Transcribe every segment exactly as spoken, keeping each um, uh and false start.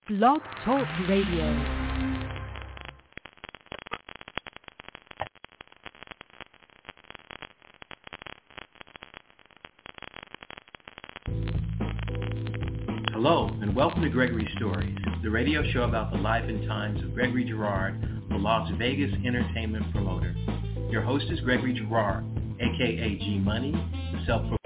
Blog Talk Radio. Hello, and welcome to Gregory Stories, the radio show about the life and times of Gregory Girard, the Las Vegas entertainment promoter. Your host is Gregory Girard, a k a. G Money, the self-proclaimed.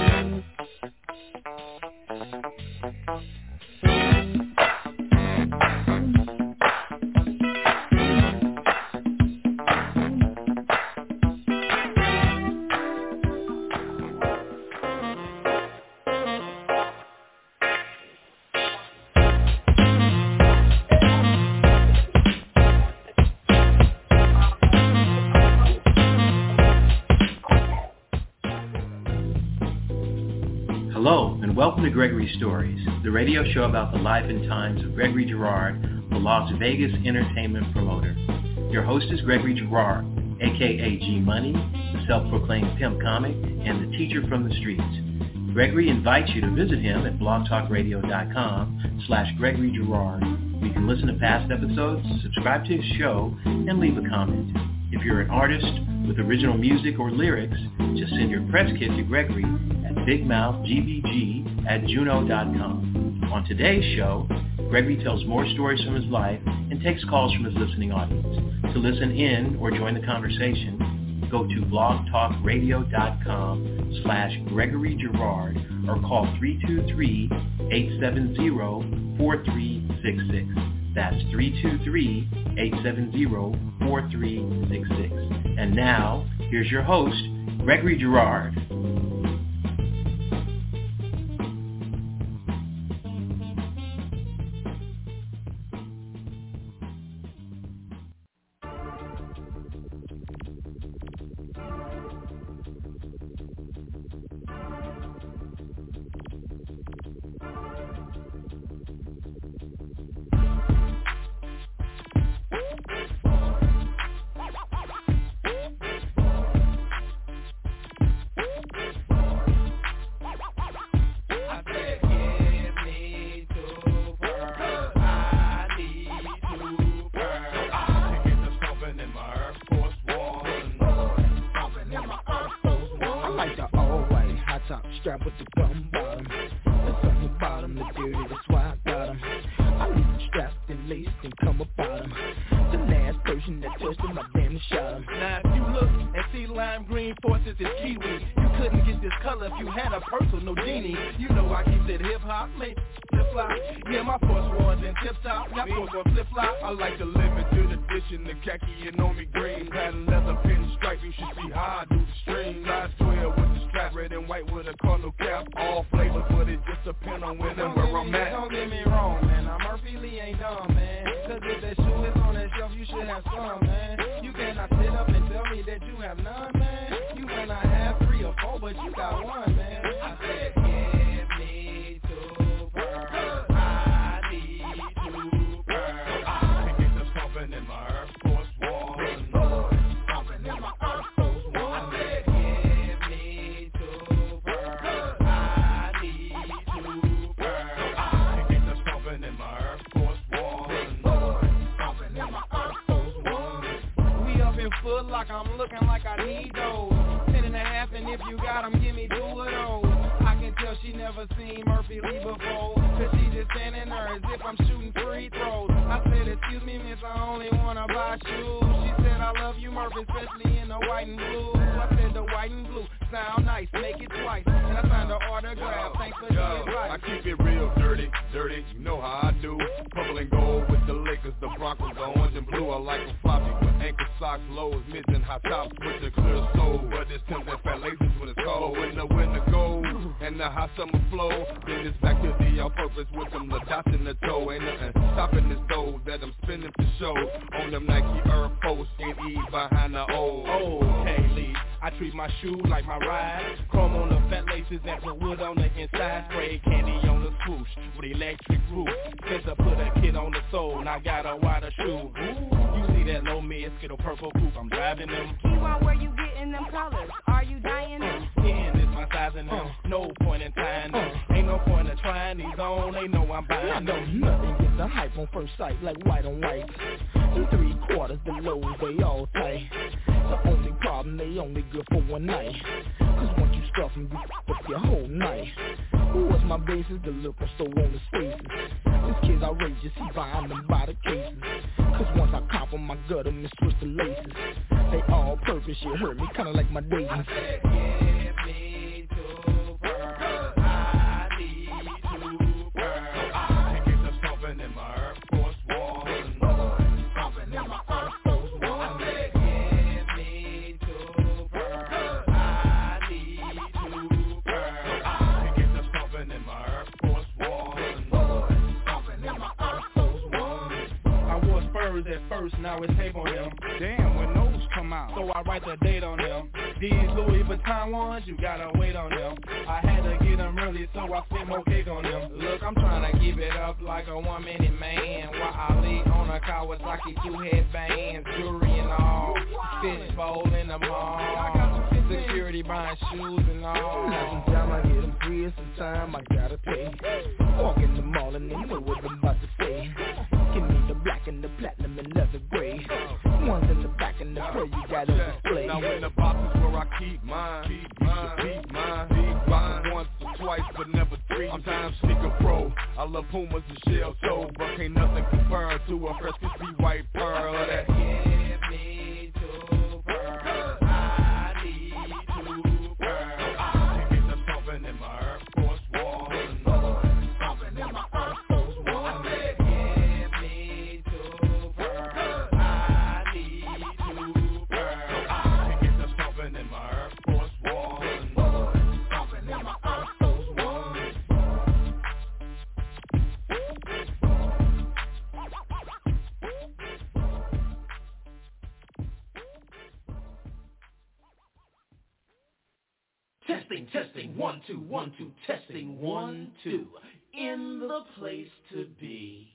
Welcome to Gregory Stories, the radio show about the life and times of Gregory Girard, the Las Vegas entertainment promoter. Your host is Gregory Girard, a k a. G Money, the self-proclaimed pimp comic, and the teacher from the streets. Gregory invites you to visit him at blogtalkradio.com slash Gregory Girard, where you can listen to past episodes, subscribe to his show, and leave a comment. If you're an artist with original music or lyrics, just send your press kit to Gregory at bigmouthgbg at juno dot com. On today's show, Gregory tells more stories from his life and takes calls from his listening audience. To listen in or join the conversation, go to blogtalkradio.com slash Gregory Girard or call three two three, eight seven zero, four three six six. That's three two three, eight seven zero, four three six six. And now, here's your host, Gregory Girard. Purple coupe, I'm driving them. Keep on where you getting them colors. Are you dying them? Skin is my coinciding them. No point in time, them. Ain't no point in trying these on, they know I'm buying I know nothing gets the hype on first sight like white on white. The three quarters, the lows, they all tight. The only problem, they only good for one night. Cause once you stuff them, you f*** up your whole night. Who was my basis? The liquor store on the spaces. This kid's outrageous, he buying them by the cases. Cause once I cop them, I gut them and switch the laces. They all purpose, you heard me, kinda like my dating. I said, give me two pearls, I need two pearls. I can get the stomping in my Air Force One. Stomping in my Air Force One. I said, give me two pearls, I need two pearls. I can get the stomping in my Air Force One. Stomping in my Air Force One. I wore Spurs at first, now it's tape on them. Damn, when those come out. So I write the date on them. These Louis Vuitton ones, you gotta wait on them. I had to get them early, so I spent more cake on them. Look, I'm trying to give it up like a one-minute man, while I lay on a Kawasaki, two headbands, jewelry and all, fishbowl in the mall, security buying shoes and all. Now sometimes I get them free and sometimes I gotta pay. Walk in the mall and they know what I'm about to say. Give me the black and the platinum and leather gray. Ones in the back and the pearl you got on display. Now in the boxes where I keep mine, keep mine, keep mine, keep mine. Once or twice, but never three. I'm time sneaker pro. I love Pumas and shell toe, but can't nothing compare to a fresh crispy white pearl. That give me two pearls, I need two pearls. I can get the stomping in my Air Force One. Stomping in my Air Force One. Give me two pearls, I need two pearls. I can get the stomping in my Air Force One. Stomping in my Air Force One. Testing, testing, one, two, one, two, testing, one, two, in the place to be.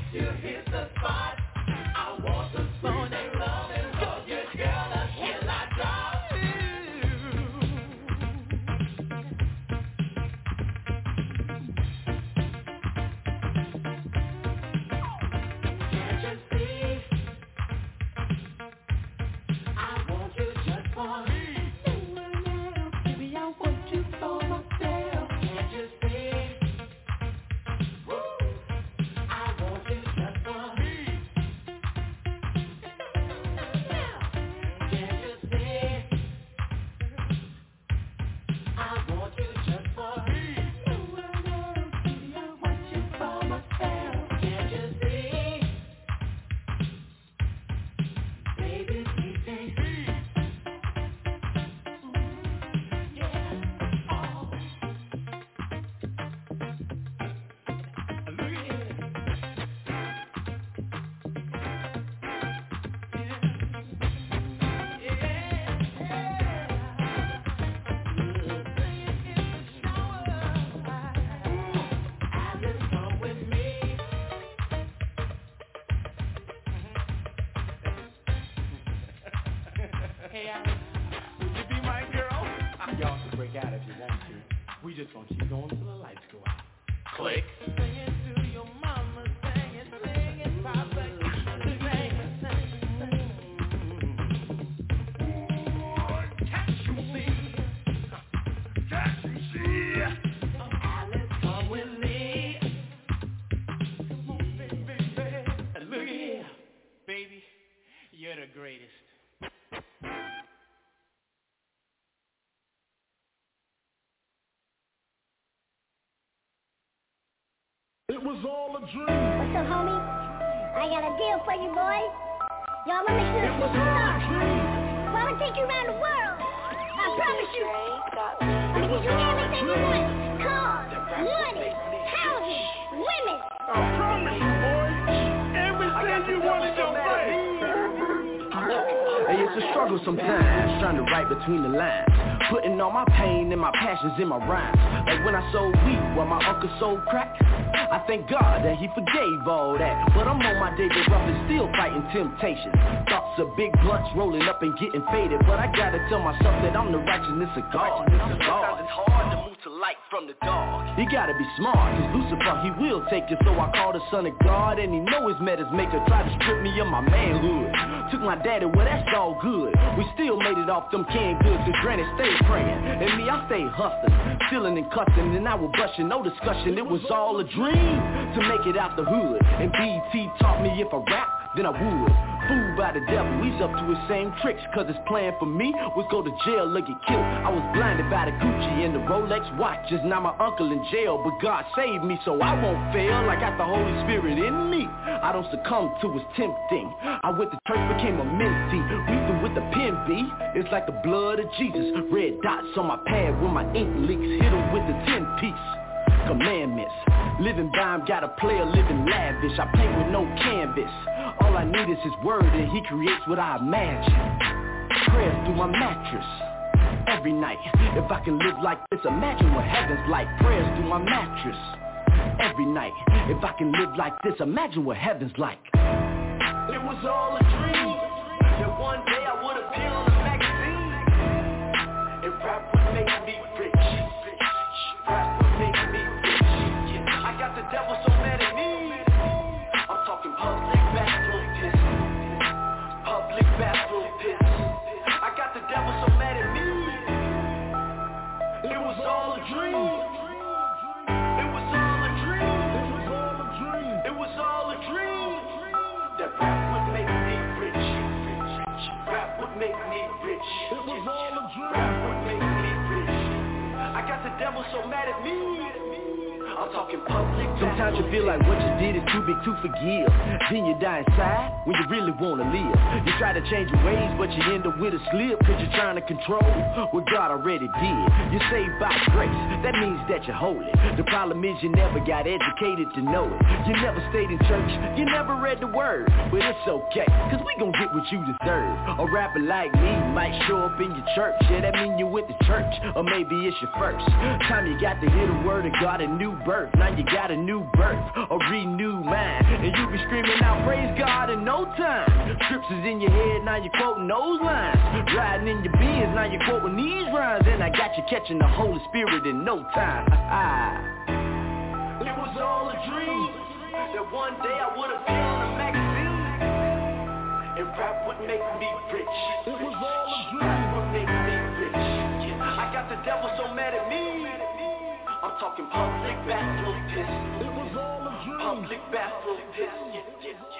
you hit the spot. I want to spread that love and hug you, girl, until I drop you. Can't you see? I want you just for me. Baby, I want you for myself. Can't you see? Woo. I want you just for me. Can't you see? I want you just for me. Baby, I want you for myself. Can't you see? Baby, please take me. Yeah. Oh. Look at it. Alice, come with me. Hey, Alice, would you be my girl? Y'all can break out if you want to. We just gonna keep going till the lights go out. Click. Sing it to your mama, sing it, sing it, papa, sing it, sing it, sing it. Can't you see? Can't you see? Alice, come with me. Come on, baby, baby. Look at here, baby, you're the greatest. It was all a dream. What's up, homie? I got a deal for you, boys. Y'all wanna make sure It this was is all a start. dream. Well, I'm gonna take you around the world. I promise you. I'm gonna get you everything you want. Cars, money, houses, women. I promise you, boy. Everything you want in your life. Hey, it's a struggle sometimes, trying to write between the lines. Putting all my pain and my passions in my rhymes. Like when I sold weed while my uncle sold crack. I thank God that he forgave all that. But I'm on my David Ruffin, still fighting temptation. Thoughts of big blunts rolling up and getting faded. But I gotta tell myself that I'm the righteousness of God. Sometimes it's hard to move to light from the dark. You gotta be smart, cause Lucifer, he will take you. So I call the son of God, and he know his met his maker. Tried to strip me of my manhood. Took my daddy, well that's all good. We still made it off them canned goods, cause granny stayed praying. And me, I stayed hustling, stealing and cussing, and I was blushing, no discussion. It was all a dream to make it out the hood. And B E T taught me if I rap, then I would. Fooled by the devil, he's up to his same tricks. Cause his plan for me was go to jail or get killed. I was blinded by the Gucci and the Rolex watches. Now my uncle in jail, but God saved me so I won't fail. I got the Holy Spirit in me. I don't succumb to his tempting. I went to church, became a mentee. Reason with the pen B, it's like the blood of Jesus. Red dots on my pad when my ink leaks. Hit him with the ten piece. Commandments, living by him, got a player living lavish. I paint with no canvas. All I need is his word, and he creates what I imagine. Prayers through my mattress every night. If I can live like this, imagine what heaven's like. Prayers through my mattress every night. If I can live like this, imagine what heaven's like. It was all a dream that one day I would appear on a magazine, and rap would make me rich. Rap would make me rich. I got the devil so mad at me. I'm talking public bathroom piss. Public bathroom piss. I got the devil so mad at me. It was all a dream. It was all a dream. It was all a dream. That rap would make me rich. Rap would make me rich. It was all a dream. Rap would make me rich. I got the devil so mad at me. I'm talking public. Sometimes you feel like what you did is too big to forgive. Then you die inside when you really wanna live. You try to change your ways, but you end up with a slip. Cause you're trying to control what God already did. You're saved by grace, that means that you're holy. The problem is you never got educated to know it. You never stayed in church, you never read the word. But it's okay, cause we gon' get what you deserve. A rapper like me might show up in your church. Yeah, that mean you went to church, or maybe it's your first time you got to hear the word of God, a new birth. Now you got a new birth, a renewed mind, and you be screaming out praise God in no time. Scriptures in your head, now you're quoting those lines. Riding in your beans, now you're quoting these rhymes. And I got you catching the Holy Spirit in no time. It was all a dream, that one day I would have been on a magazine, and rap would make me rich. It was all a dream. Rap would make me rich. Yeah. I got the devil so mad at me, I'm talking public bathroom piss. It was all a dream. Public bathroom piss. Yeah, yeah, yeah.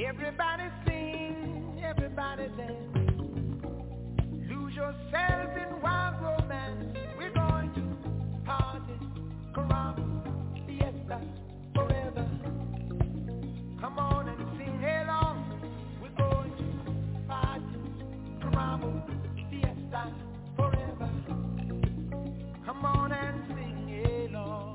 Everybody sing, everybody dance. Lose yourself in wild romance. We're going to party, caramba, fiesta, forever. Come on and sing along. We're going to party, caramba, fiesta, forever. Come on and sing along.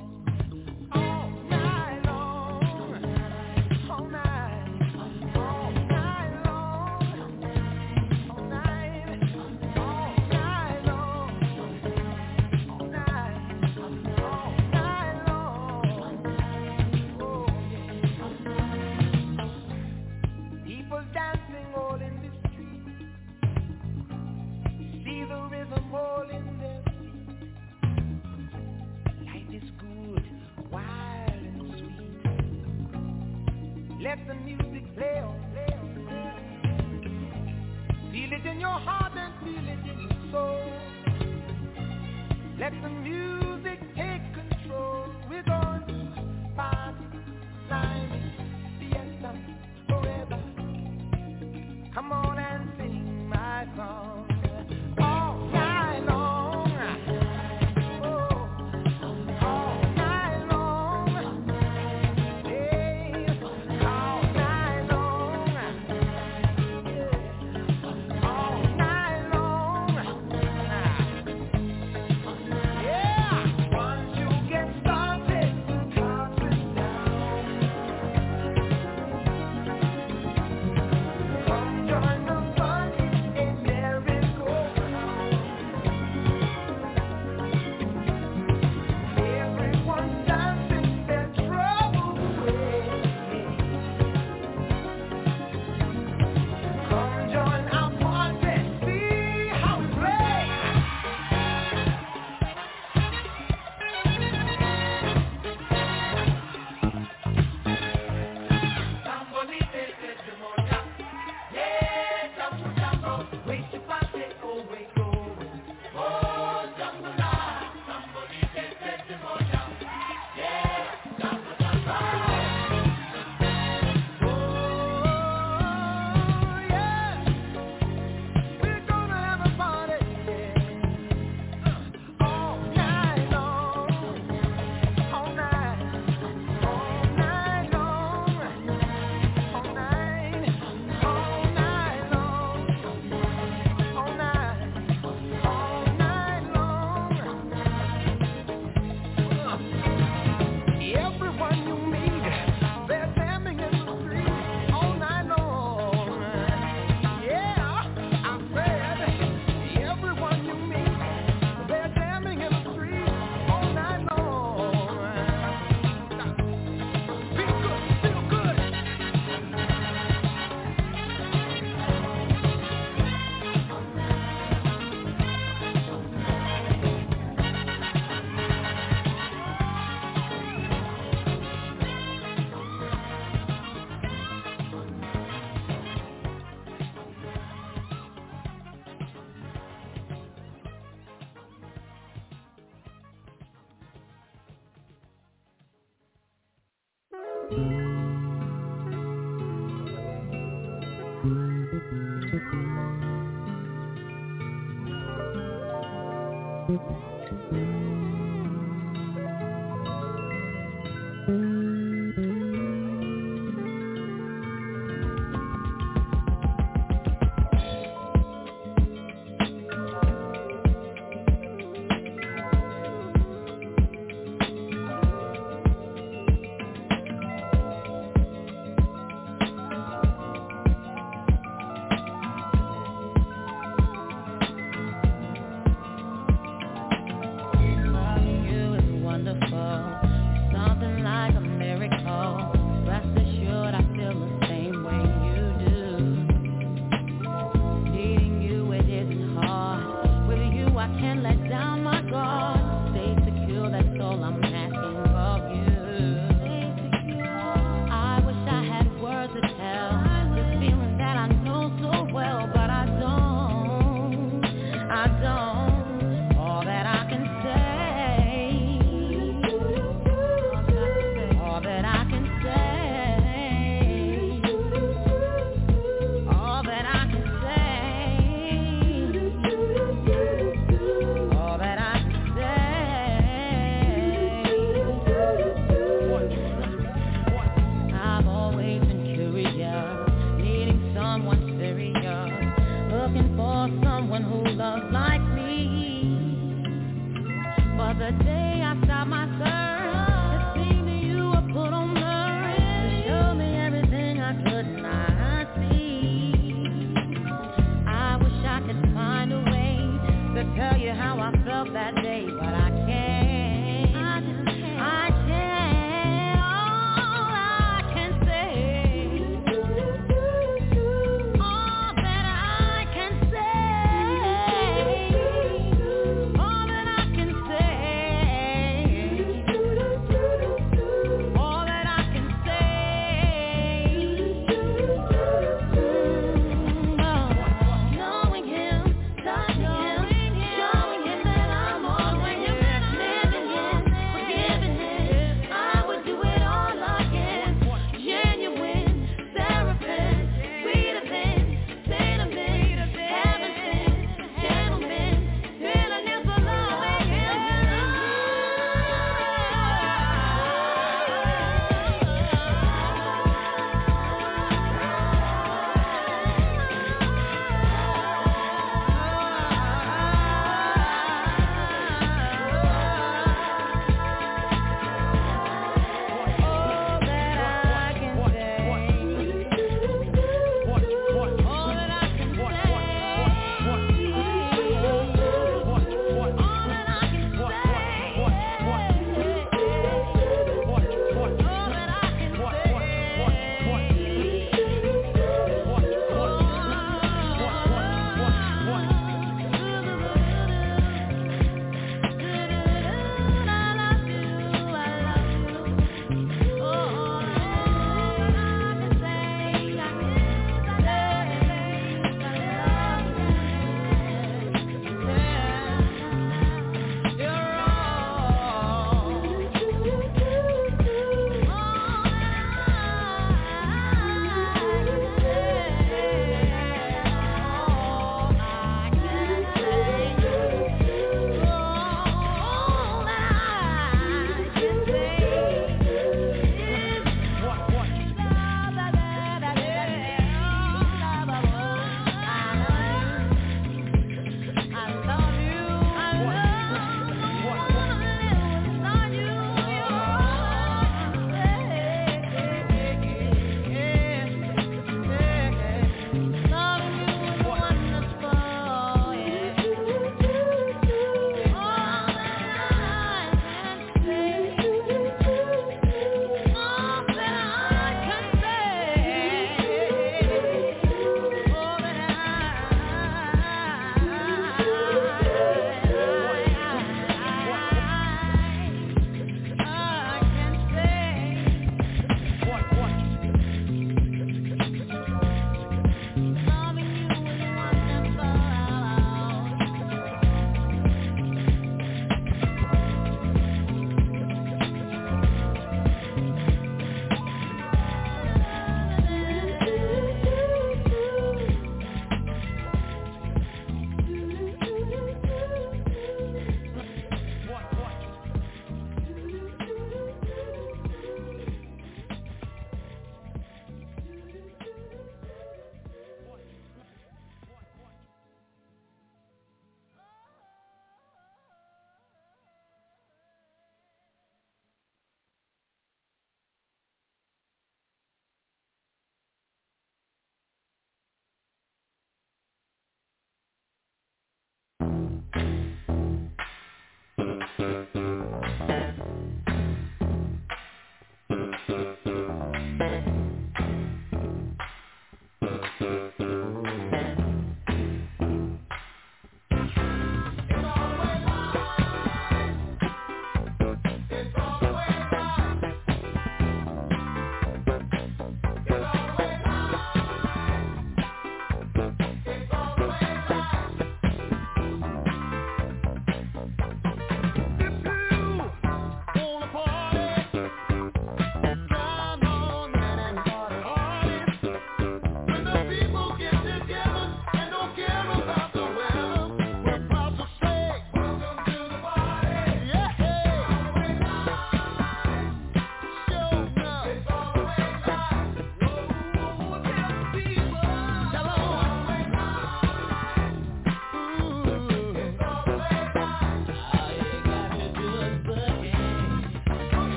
Let the music play on, play on, play on. Feel it in your heart and feel it in your soul. Let the music take control. We're going to party, climbing, fiesta, forever. Come on and sing my song all night long.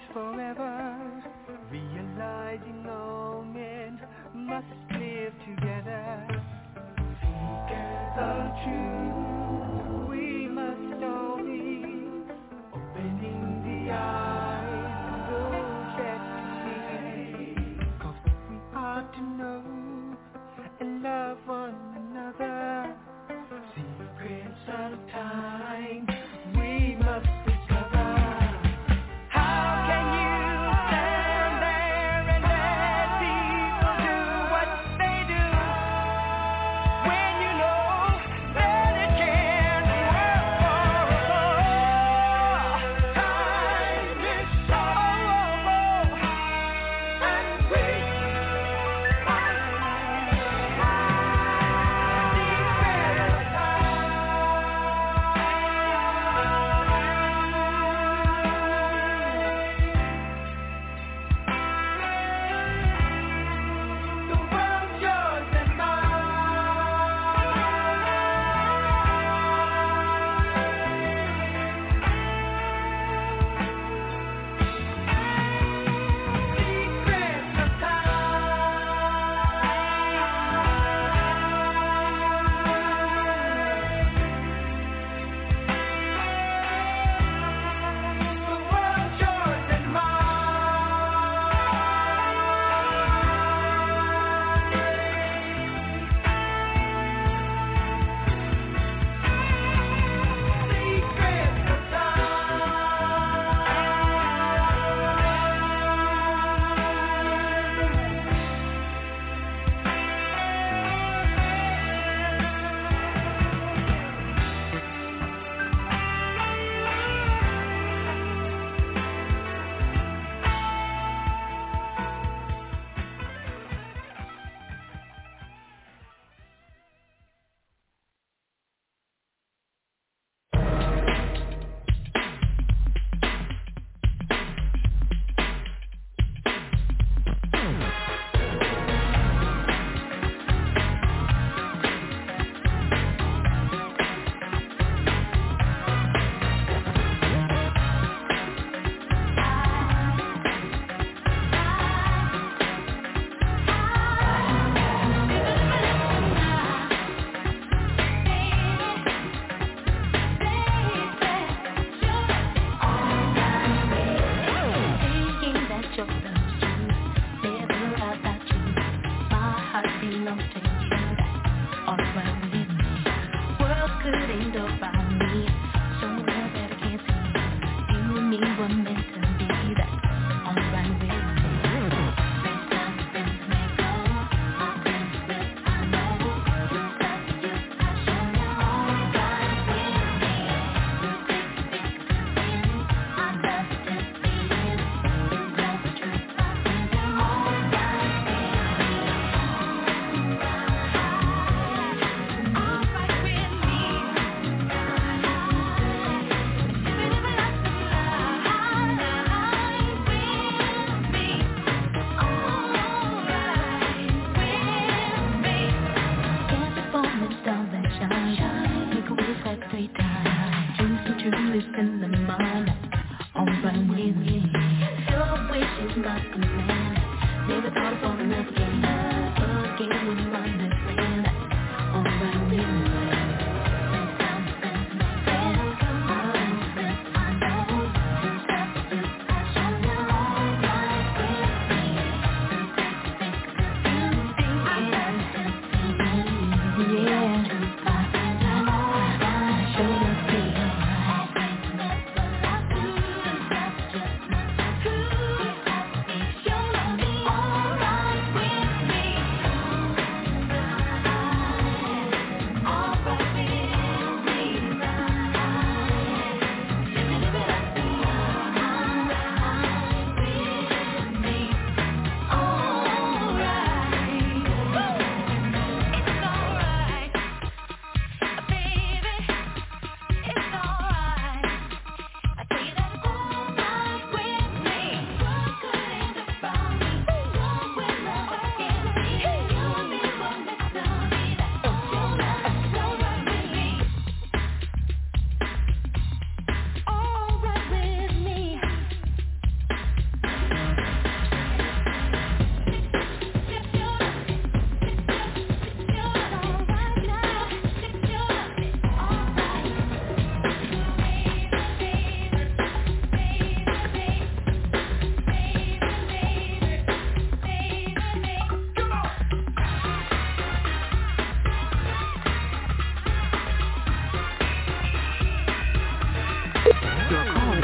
forever, realizing all men must live together. Seekers of truth, we must all be opening the eyes of those that see. 'Cause we are to know and love one another. Secrets of time we must discover. How can you stand there and let people do what they do when you know that it can't work for us all? Time is so and we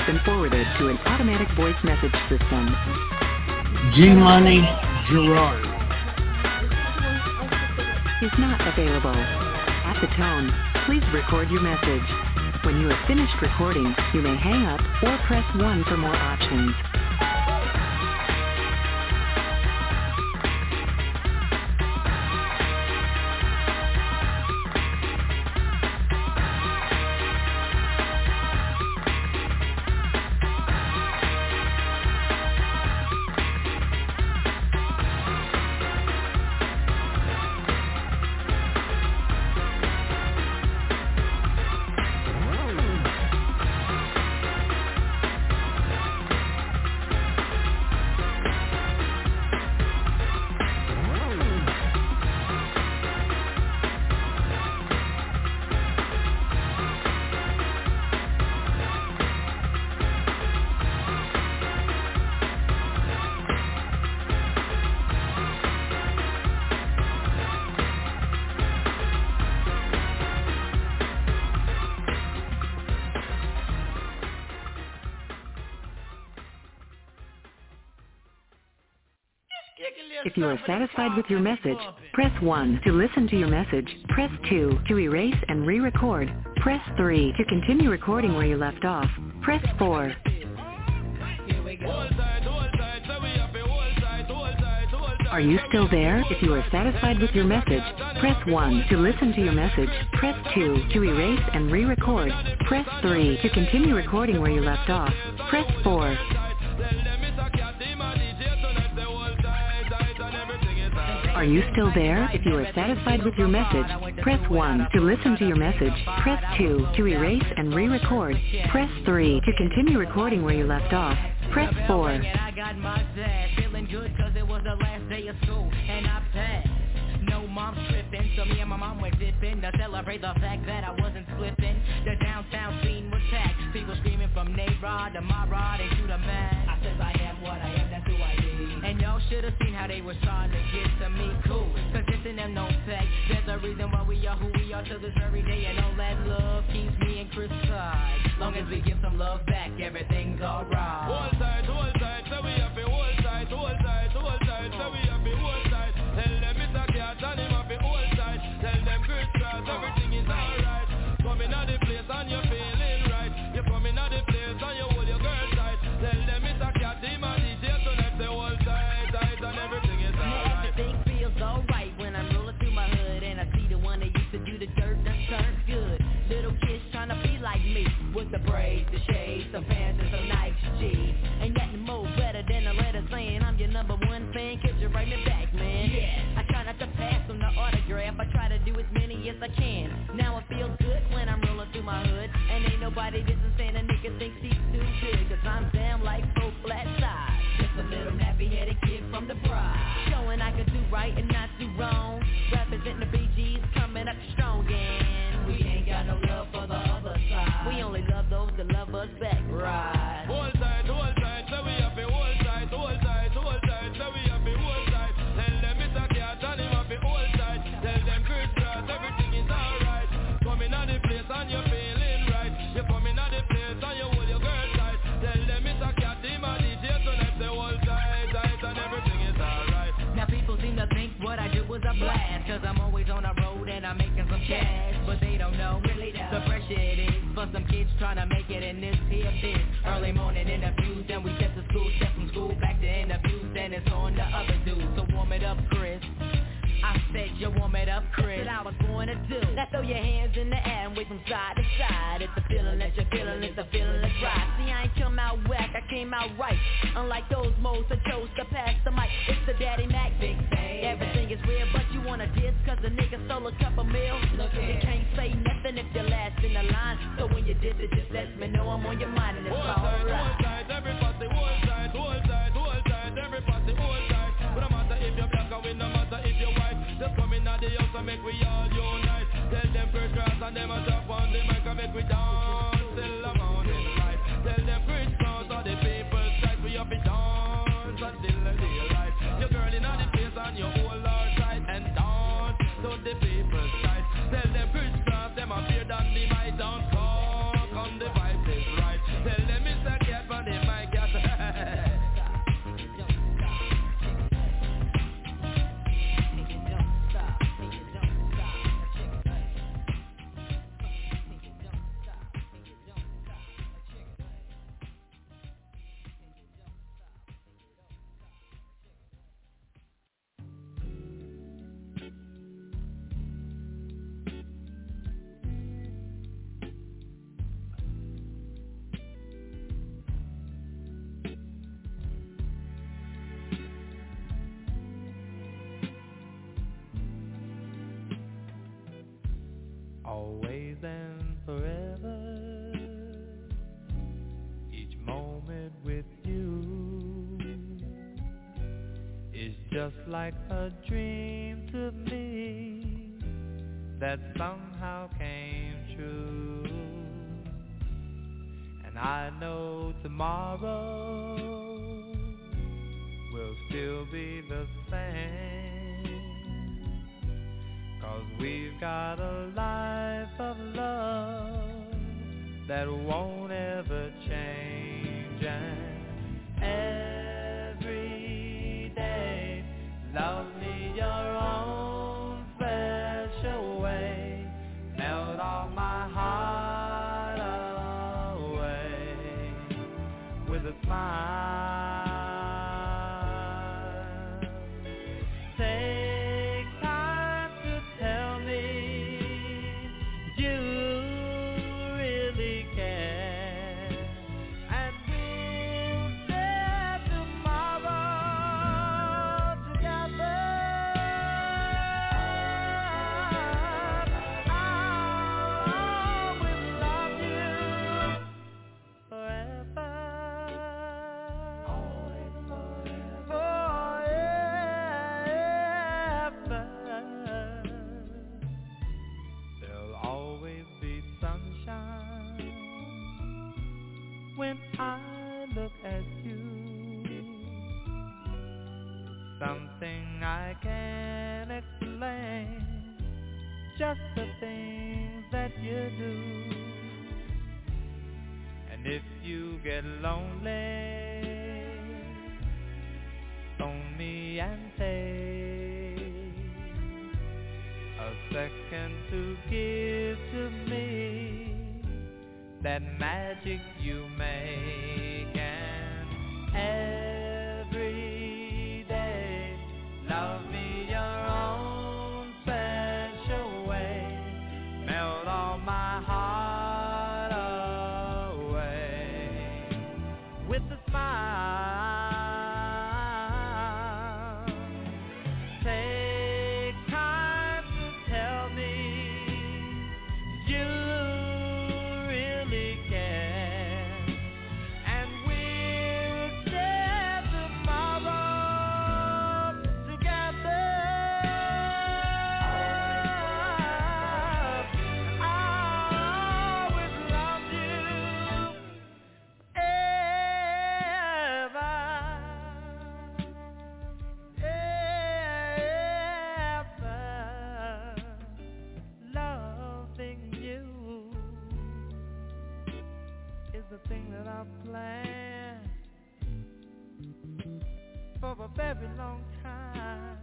has been forwarded to an automatic voice message system. G-Money Gerard is not available. At the tone, please record your message. When you have finished recording, you may hang up or press one for more options. If you are satisfied with your message, press one. To listen to your message, press two. To erase and re-record, press three. To continue recording where you left off, press four. Are you still there? If you are satisfied with your message, press one. To listen to your message, press two. To erase and re-record, press three. To continue recording where you left off, press four. Are you still there? If you are satisfied with your message, press one. To listen to your message, press two. To erase and re-record, press three. To continue recording where you left off, press four. No mom's tripping, so me and my mom were dipping to celebrate the fact that I wasn't slipping. The downtown scene was packed, people screaming from Nayrod to Marod and to the man. I said I am what I am, that's who I be. And y'all should've seen how they was trying to get to me, cool. Cause this and them no fact, there's a reason why we are who we are to this very day. And all that love keeps me and Chris side. Long as we give some love back, everything's alright. Hold tight, hold tight, so we have to hold tight, hold tight, hold tight, so we have to hold tight. Tell them it's a cat and him have to hold tight. Tell them Chris cross, everything is alright. Coming out the place and you're feeling right. You're coming out the place and you hold your girl tight. Tell them it's a cat, him and D J, so let's say hold tight, tight, and everything is alright. Everything feels alright when I'm rolling through my hood and I see the one that used to do the dirt that turns good. Little kids trying to be like me with the braids, the shades, some pants and some nice G's. Ain't nothing more better than a letter saying I'm your number one fan, cause you write me back, man. Yeah. I try not to pass on the autograph, I try to do as many as I can. Now it feels good when I'm rolling through my hood, and ain't nobody didn't saying a nigga thinks he's too good, cause I'm damn like four flat sides. Just a little nappy-headed kid from the pride, showing I can do right and not do wrong. Representing the B Gs coming up strong, and we ain't got no love for the other side. We only love those that love us back, right? Hold tight, hold tight, so we have to hold tight, hold tight, hold tight, so we have to hold tight. Tell them it's a cat and him have to hold tight. Tell them Chris cross, everything is alright. Coming out the place and you're feeling right. You're coming out the place and you hold your girl tight. Tell them it's a cat, him and D J, so let's say hold tight, tight, and everything is alright. Now people seem to think what I do was a blast, cause I'm always on the road and I'm making some cash. But they don't know really the pressure it is for some kids trying to make it in this here biz. Early morning interviews, then we set to school, step from school back to interviews, then it's on the other dudes. So warm it up, Chris. I said you warm it up, Chris. That's what I was going to do. Now throw your hands in the air and wave from side to side. It's the feeling that you're feeling, it's the feeling that's right. See, I ain't come out whack, I came out right. Unlike those moles that chose to pass the mic. It's the Daddy Mac, big thing. Everything is real, but you wanna diss cause the nigga stole a couple mil. Look, you can't say nothing if you're last in the line. So when you diss it, just let me know I'm on your mind and it's alright. Hold tight, everybody, hold tight, hold tight, hold tight, everybody, hold tight. No matter if you're black or white, no matter if you're white. Just come in at the house and make we all unite. Tell them Chris cross and them a jump on the mic and make we dance till the morning light. Tell them Chris cross on the people's side. We up and dance until the daylight. Your girl in the place and you hold her tight and dance to the people's side. Tell them Chris cross, them a fear than the might don't talk on the vibes is right. Tell them it's like always and forever. Each moment with you is just like a dream to me that somehow came true. And I know tomorrow will still be the same, 'cause we've got a life of love that won't ever change. And every day, love me your own special way, melt all my heart away with a smile. Something I can't explain, just the things that you do. And if you get lonely, phone me and take a second to give to me that magic you make. And every day, love me your own special way, melt all my heart away with a smile. Take time to tell me you really care, and we'll share tomorrow together. I always loved you ever, ever loving you is the thing that I've planned for a very long time.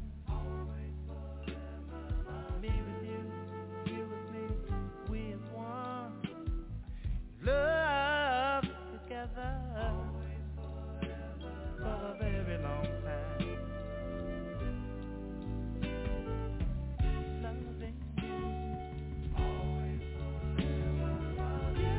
Me with you, you with me, we as one. Love together for a very long time. Loving you, always forever love you.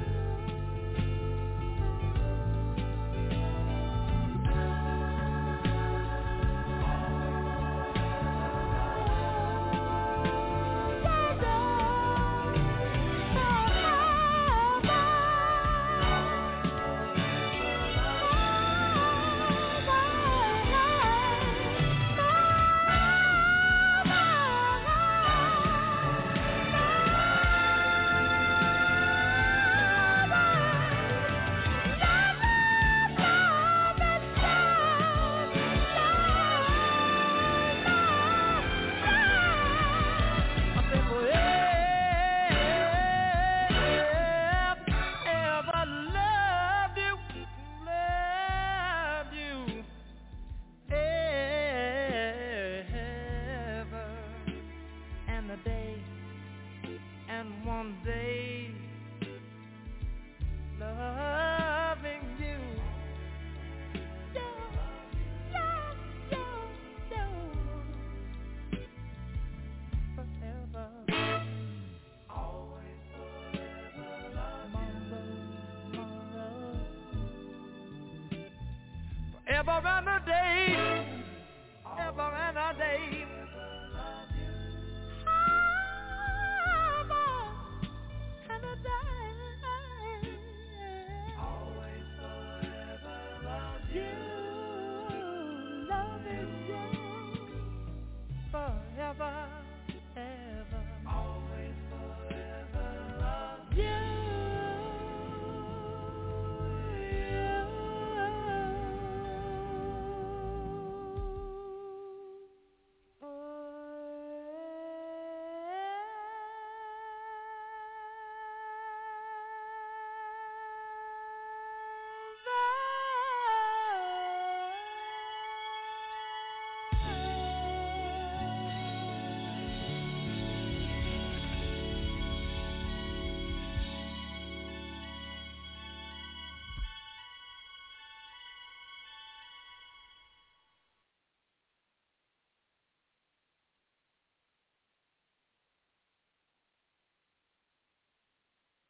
Ever and a day, ever and a day. Ever,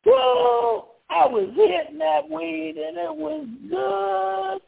Whoa! I was hitting that weed and it was good.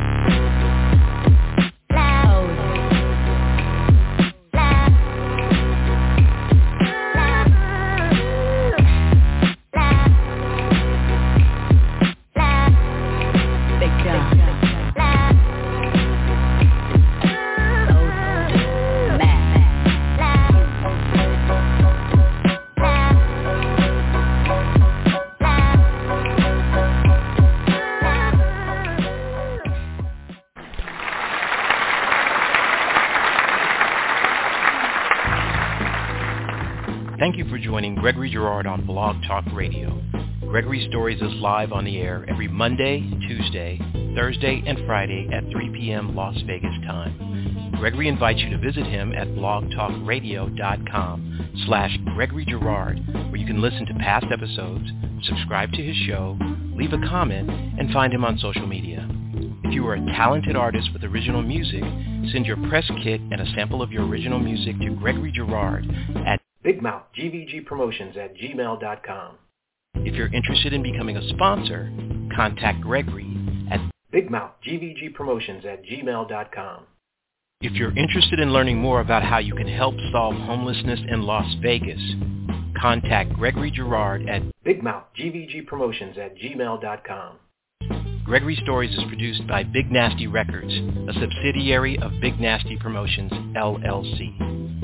Thank you for joining Gregory Girard on Blog Talk Radio. Gregory Stories is live on the air every Monday, Tuesday, Thursday, and Friday at three p.m. Las Vegas time. Gregory invites you to visit him at blogtalkradio.com slash Gregory Girard, where you can listen to past episodes, subscribe to his show, leave a comment, and find him on social media. If you are a talented artist with original music, send your press kit and a sample of your original music to Gregory Girard at Big Mouth G V G Promotions at gmail dot com. If you're interested in becoming a sponsor, contact Gregory at Big Mouth G V G Promotions at gmail dot com. If you're interested in learning more about how you can help solve homelessness in Las Vegas, contact Gregory Girard at Big Mouth G V G Promotions at gmail dot com. Gregory Stories is produced by Big Nasty Records, a subsidiary of Big Nasty Promotions, L L C.